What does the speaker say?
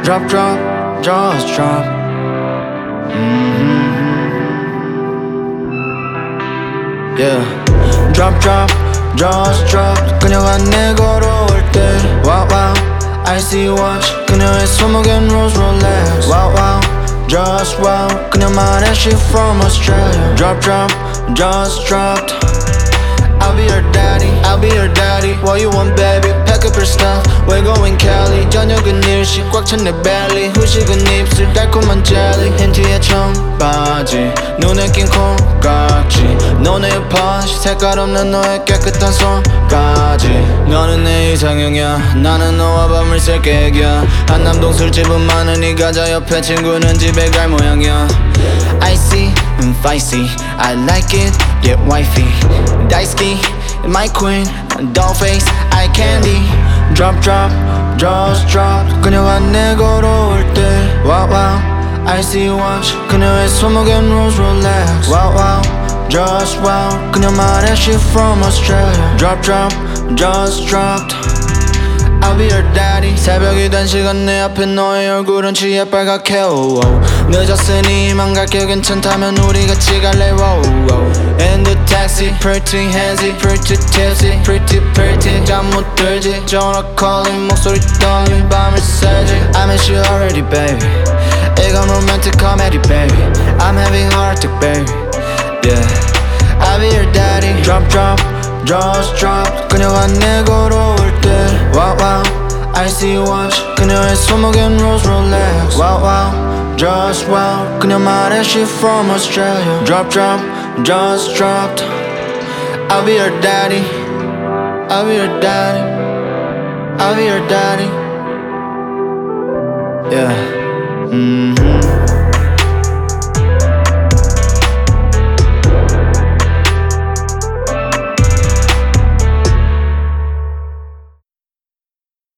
Drop, drop, just drop. Yeah. Drop, drop, just drop. 그녀가 내 걸어올 때 Wow, wow, I see watch. 그녀의 손목엔 Rolls Rolex. Wow, wow, just wow. 그녀만의 she from Australia. Drop, drop, just dropped. I'll be your daddy, I'll be your daddy. What you want baby, pack up your stuff. We're going Cali. 저녁은 일식 꽉 찬 내 belly. 후식은 입술 달콤한 jelly. 흰티에 청바지 눈에 낀 콩깍지. 너네 펀치 색깔 없는 너의 깨끗한 손까지. 너는 내 이상형이야 나는 너와 밤을 쓸 계획이야. 한남동 술집은 많은 이 가자 옆에 친구는 집에 갈 모양이야. Icy and feisty, I like it, get wifey. Daisuke, my queen, doll face, eye candy. Drop, drop, just drop. 그녀가 내 걸어올 때 Wow, wow, I see watch. 그녀의 손목엔 Rolls Rolex. Wow, wow, just wow. 그녀만의 she from Australia. Drop, drop, just dropped. I'll be your daddy. 새벽이 된 시간 내 앞에 너의 얼굴은 취해 빨갛게 oh, oh. 늦었으니 이만 갈게 괜찮다면 우리 같이 갈래 wow, wow. In the taxi, pretty hazy, pretty tipsy, pretty pretty. 잠 못 들지 전화 calling 목소리 떨린 밤을 새지. I miss you already baby. 이건 romantic comedy baby. I'm having heart attack baby. Yeah. I'll be your daddy. Drop, drop, just drop. 그녀가 내 걸어올 때 Wow, wow, I see watch. 그녀의 손목엔 Rolls Rolex. Wow, wow, just wow. 그녀만의 she from Australia. Drop, drop, just dropped. I'll be your daddy. I'll be your daddy. I'll be your daddy. Yeah.